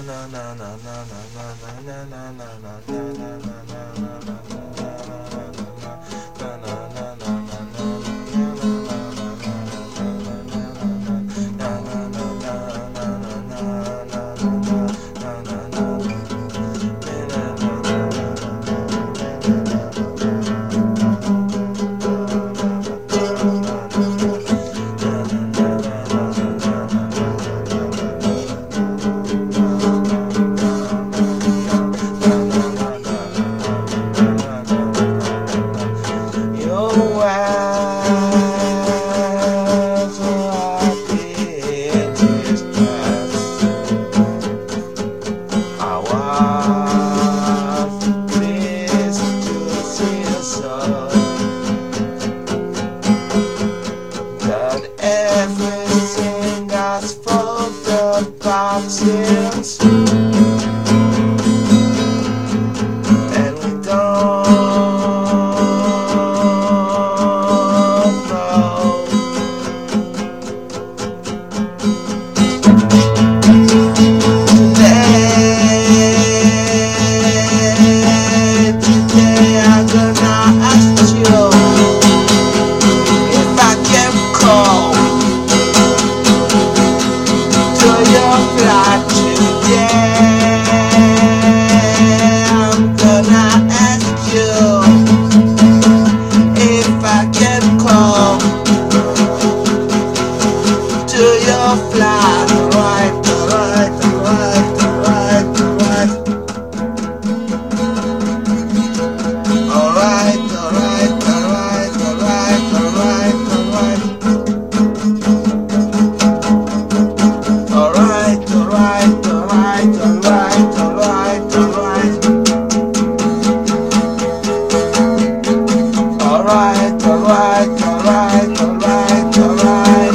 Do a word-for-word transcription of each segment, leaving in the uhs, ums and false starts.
Everything that's fucked up boxes, and we don't know. Today, today I'm gonna ask you if I can call your flight today. I'm gonna ask you if I can come to your flight. Alright, alright, alright, alright, alright. Alright, alright, alright, alright, alright, alright. Alright, alright, alright, alright, alright, alright. Alright, alright, alright, alright, alright.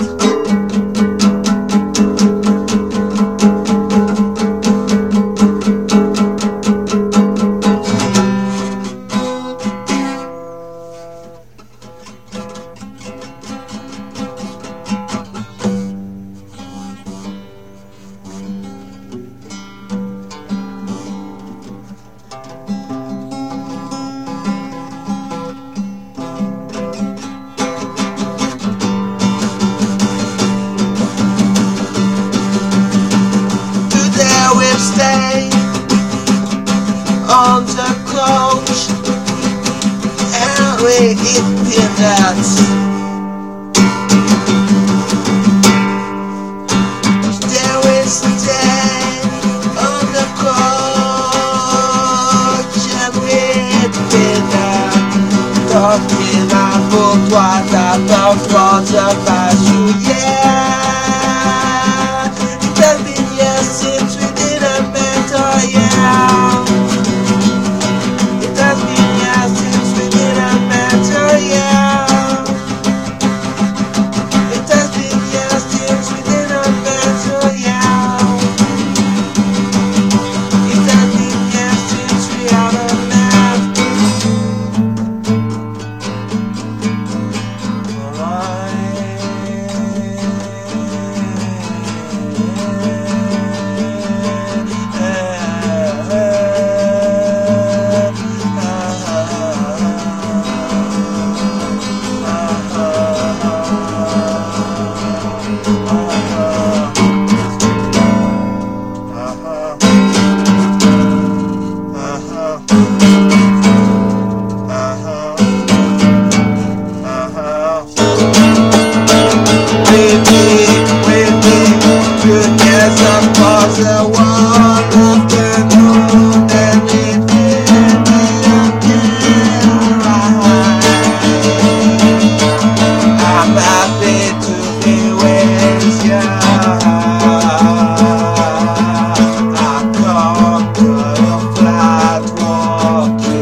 Stay on the couch and we eat peanuts. Then we stay on the couch and we eat peanuts. Talking about what about what's about you, yeah. It has been years since we yeah. It has been years since we didn't matter, yeah. It has been years since we didn't matter, yeah. It has been years since we haven't met. Walk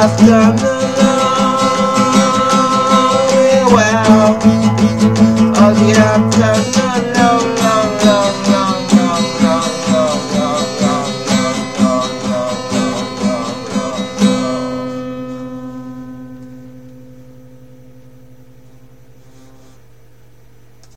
afternoon.